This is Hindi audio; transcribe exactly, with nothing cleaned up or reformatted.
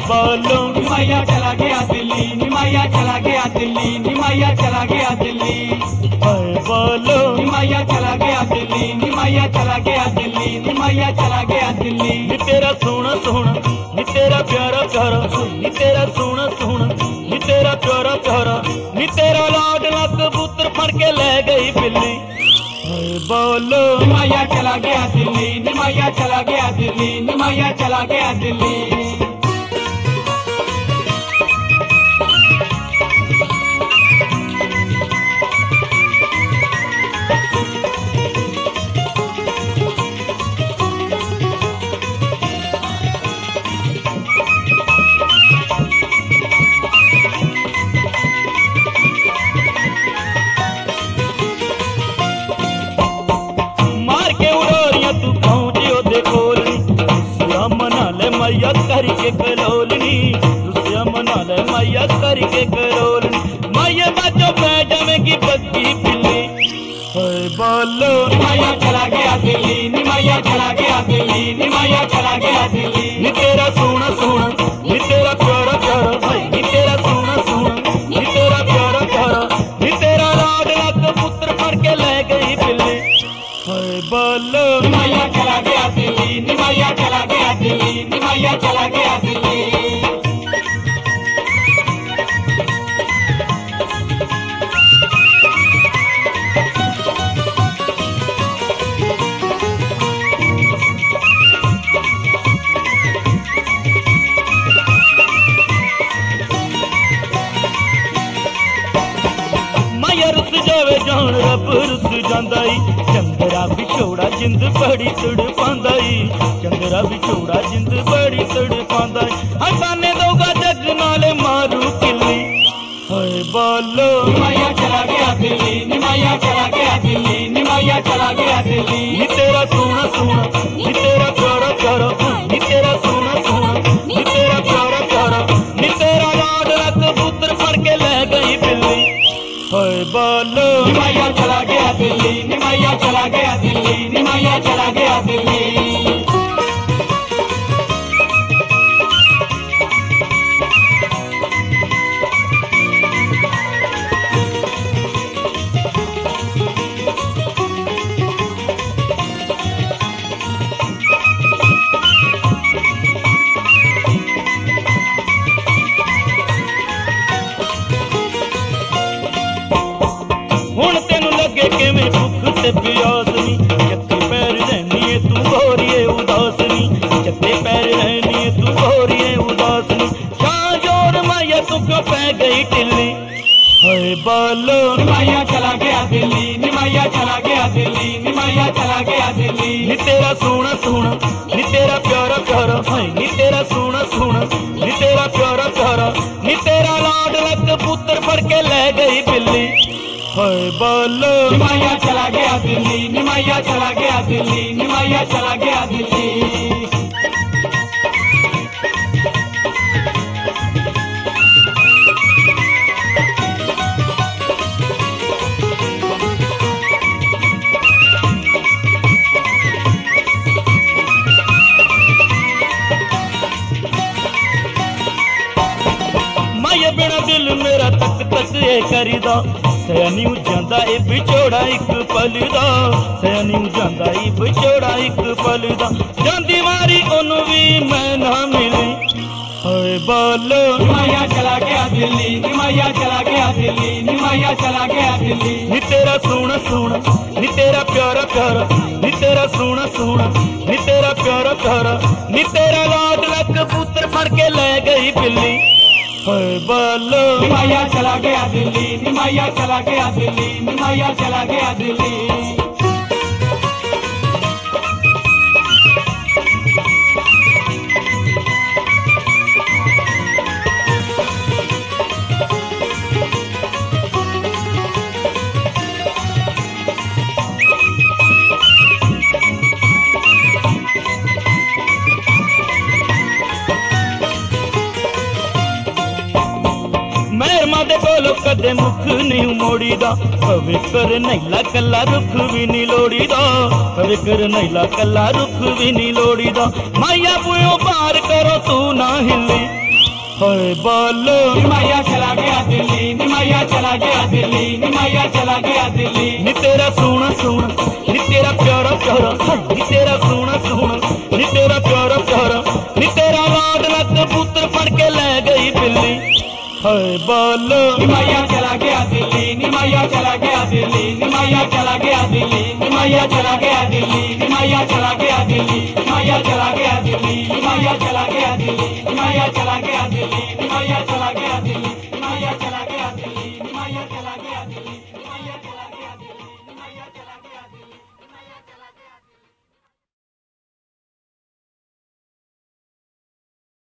बोलो निमाइया चला गया दिल्ली, निमाइया चला गया दिल्ली, निमाइया चला गया दिल्ली। हाय बोलो निमाइया चला गया दिल्ली, निमाइया चला गया दिल्ली, निमाइया चला गया दिल्ली। नी तेरा सोना सोना नी तेरा प्यारा प्यारा नी तेरा सोना सोना नी तेरा प्यारा प्यारा नी तेरा लाडला कबूतर फड़ के ले गई बिल्ली। हाय बोलो निमाइया चला गया दिल्ली, निमाइया चला गया दिल्ली, निमाइया चला गया दिल्ली। मार के उड़ारियां तू पहुंची ओदे कोलनी रुसिया मना ले मैया करके कलोलनी रुसिया मना ले मैया करके कलोलनी मैया बाजो पै जावेगी बग्गी बिल्ली। हाय बोलो निमाइया चला गया दिल्ली, निमाइया चला गया दिल्ली, निमाइया चला गया दिल्ली। नी तेरा सोना सोना नी तेरा प्यारा प्यारा हाय नी तेरा सोना सोना नी तेरा प्यारा प्यारा नी तेरा लाडला कबूतर फड़ के ले गई बिल्ली। हाय बोलो निमाइया चला गया दिल्ली, निमाइया चला गया दिल्ली, निमाइया चला गया दिल्ली। माया रुस जावे जान रब रुस जांदाई चंद्रा विछोड़ा जिंद बड़ी तड़ पांदाई चंद्रा विछोड़ा जिंद बड़ी तड़ पांदाई हसाने दोगा जग नाले मारू किल्ली। हाय बोलो निमाइया चला गया दिल्ली, निमाइया चला गया दिल्ली, निमाइया चला गया दिल्ली। नी तेरा सोना सोना नी तेरा प्यारा प्यारा नी तेरा सोना सोना नी तेरा प्यारा प्यारा नी तेरा लाडला कबूतर फड़ के ले गई बिल्ली। हाय बोलो निमाइया चला गया दिल्ली, निमाइया चला गया दिल्ली, निमाइया चला गया दिल्ली। हुण तेनू लगे किवें भुख ते प्यास नी जत्ते पैर रहनी है तू गोरीए उदास नी जत्ते पैर रहनी है तू गोरीए उदास नी शाह जोर माया तू क्यों पै गई टिल्ली। हाय बोलो निमाइया चला गया दिल्ली, निमाइया चला गया दिल्ली, निमाइया चला गया दिल्ली। नी तेरा सोना सोना नी तेरा प्यारा प्यारा हाय नी तेरा सोना सोना नी तेरा प्यारा प्यारा नी तेरा लाडला कबूतर फड़ के ले गई बिल्ली। हाय बोलो निमाइया चला गया दिल्ली, निमाइया चला गया दिल्ली, निमाइया चला गया दिल्ली। माया बिना दिल मेरा तक तक ये करीदा सैनी जांदा ए विछोड़ा एक पल दा सैनी जांदा ए विछोड़ा एक पल दा जांदी मारी ओनू भी मैं ना मिली। हाय बोलो निमाइया चला गया दिल्ली, निमाइया चला गया दिल्ली, निमाइया चला गया दिल्ली। नी तेरा सोना सोना नी तेरा प्यारा प्यारा नी तेरा सोना सोना नी तेरा प्यारा प्यारा नी तेरा लाडला कबूतर फड़ के ले गई बिल्ली। हाय बोलो निमाइया चला गया दिल्ली, निमाइया चला गया दिल्ली, निमाइया चला गया दिल्ली। कोलो कदे मुख नहीं मोड़ीदा पवित्र नैला कला रुख भी नहीं लोड़ीदा पवित्र नैला कला रुख भी नहीं लोड़ीदा माया पुयो पार करो तू ना हिली हाय बालो निमैया चला गया दिल्ली निमैया चला गया दिल्ली निमैया चला गया दिल्ली नी तेरा सोना सोना नी तेरा प्यारा प्यारा नी तेरा सोना सोना नी तेरा प्यारा प्यारा नी तेरा लाडला कबूतर फड़ के ले गई बिल्ली हाय बालो निमैया चला गया दिल्ली निमैया चला गया दिल्ली निमैया चला गया दिल्ली निमैया चला गया दिल्ली